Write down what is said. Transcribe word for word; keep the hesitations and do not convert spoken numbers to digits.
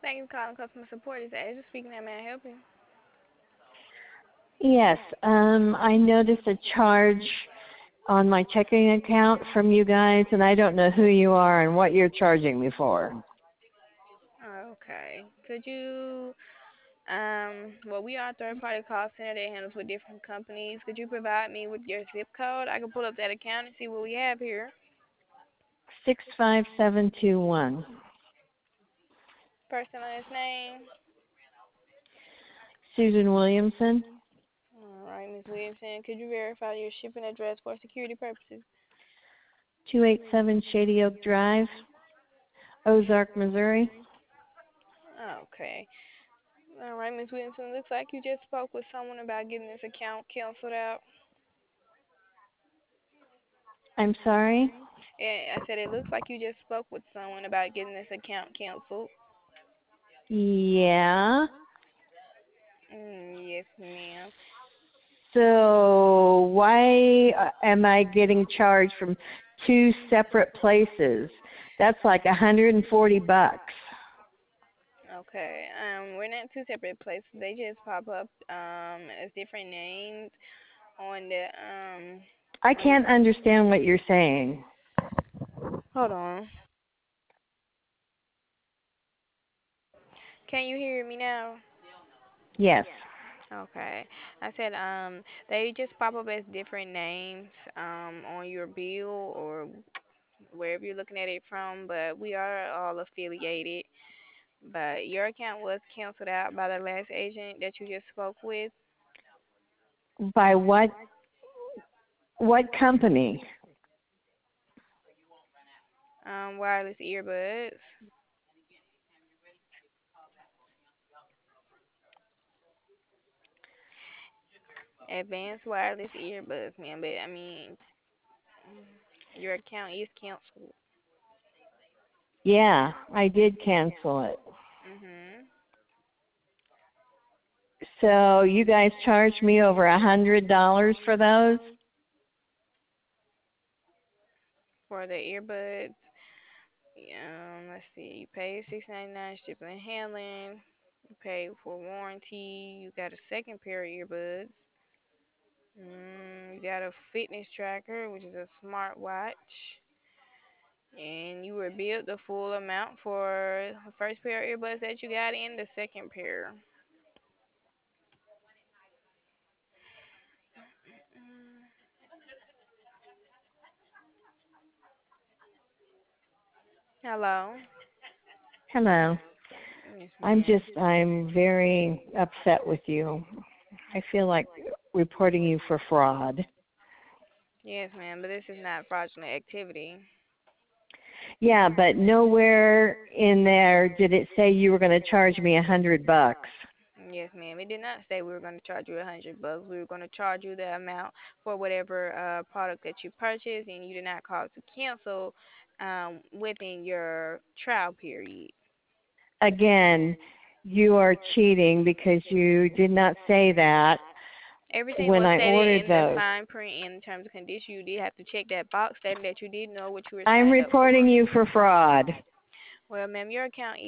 Thank you for calling customer support. Is Asia speaking? How may I help you? Yes, um, I noticed a charge on my checking account from you guys, and I don't know who you are and what you're charging me for. Okay. Could you, um, well, we are a third-party call center that handles with different companies. Could you provide me with your zip code? I can pull up that account and see what we have here. Six five seven two one. First and last name. Susan Williamson, All right, Miz Williamson. Could you verify your shipping address for security purposes? two eight seven Shady Oak Drive, Ozark, Missouri. Okay. All right, Miz Williamson. Looks like you just spoke with someone about getting this account canceled out. I'm sorry? Yeah, I said it looks like you just spoke with someone about getting this account canceled. Yeah. Mm, yes, ma'am. So why uh, am I getting charged from two separate places? That's like a hundred and forty bucks. Okay. Um, we're not two separate places. They just pop up um as different names on the um. I Re- can't understand what you're saying. Hold on. Can you hear me now? Yes. Okay. I said um they just pop up as different names um on your bill or wherever you're looking at it from, but we are all affiliated. But your account was canceled out by the last agent that you just spoke with. By what what company? Um, wireless earbuds. Advanced wireless earbuds, man. But I mean, your account is canceled. Yeah, I did cancel it. Mhm. So you guys charged me over a hundred dollars for those? For the earbuds, um, let's see. You pay six ninety nine shipping and handling. You pay for warranty. You got a second pair of earbuds. Mm, you got a fitness tracker, which is a smartwatch. And you were billed the full amount for the first pair of earbuds that you got and the second pair. Mm, hello. Hello. Yes, I'm ma'am. just I'm very upset with you. I feel like reporting you for fraud. Yes, ma'am. But this is not fraudulent activity. Yeah, but nowhere in there did it say you were going to charge me a hundred bucks. Yes, ma'am. It did not say we were going to charge you a hundred bucks. We were going to charge you the amount for whatever uh product that you purchased, and you did not call to cancel um within your trial period. Again, you are cheating because you did not say that Everything when was I stated ordered in the those. fine print in terms of condition. You did have to check that box stating that you did know what you were I'm signed up reporting for. you for fraud. Well, ma'am, your account